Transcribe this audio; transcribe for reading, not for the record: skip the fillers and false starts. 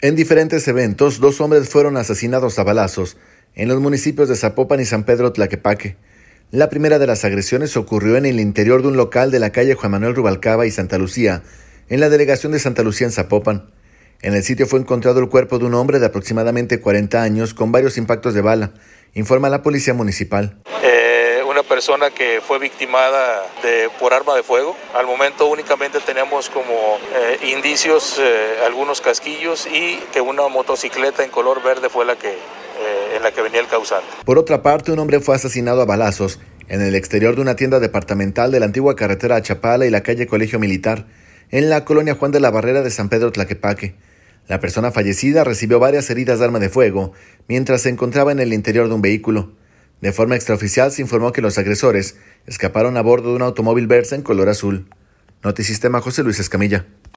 En diferentes eventos, 2 hombres fueron asesinados a balazos en los municipios de Zapopan y San Pedro Tlaquepaque. La primera de las agresiones ocurrió en el interior de un local de la calle Juan Manuel Rubalcaba y Santa Lucía, en la delegación de Santa Lucía en Zapopan. En el sitio fue encontrado el cuerpo de un hombre de aproximadamente 40 años con varios impactos de bala, informa la policía municipal. Una persona que fue victimada por arma de fuego. Al momento únicamente tenemos como indicios algunos casquillos y que una motocicleta en color verde fue en la que venía el causante. Por otra parte, un hombre fue asesinado a balazos en el exterior de una tienda departamental de la antigua carretera a Chapala y la calle Colegio Militar, en la colonia Juan de la Barrera de San Pedro Tlaquepaque. La persona fallecida recibió varias heridas de arma de fuego mientras se encontraba en el interior de un vehículo. De forma extraoficial se informó que los agresores escaparon a bordo de un automóvil Versa en color azul. Notisistema, José Luis Escamilla.